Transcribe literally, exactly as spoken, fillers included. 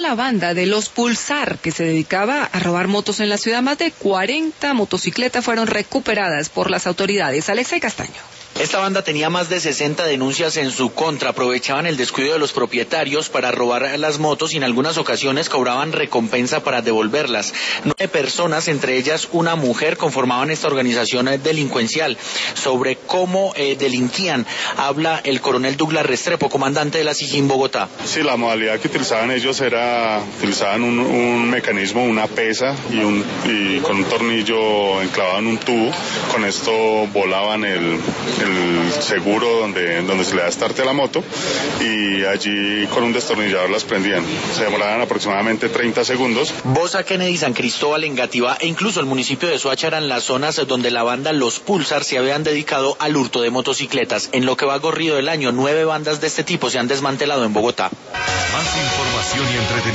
la banda de Los Pulsar, que se dedicaba a robar motos en la ciudad. Más de cuarenta motocicletas fueron recuperadas por las autoridades. Alexei Castaño. Esta banda tenía más de sesenta denuncias en su contra. Aprovechaban el descuido de los propietarios para robar las motos y en algunas ocasiones cobraban recompensa para devolverlas. Nueve personas, entre ellas una mujer, conformaban esta organización delincuencial. Sobre cómo eh, delinquían habla el coronel Douglas Restrepo, comandante de la S I G I N Bogotá. Sí, la modalidad que utilizaban ellos era, utilizaban un, un mecanismo, una pesa y, un, y con un tornillo enclavado en un tubo. Con esto volaban el... el seguro donde, donde se le da start a la moto y allí con un destornillador las prendían. Se demoraban aproximadamente treinta segundos. Bosa, Kennedy, San Cristóbal, Engativá e incluso el municipio de Soacha eran las zonas donde la banda Los Pulsar se habían dedicado al hurto de motocicletas. En lo que va corrido del año, nueve bandas de este tipo se han desmantelado en Bogotá. Más información y entretenimiento.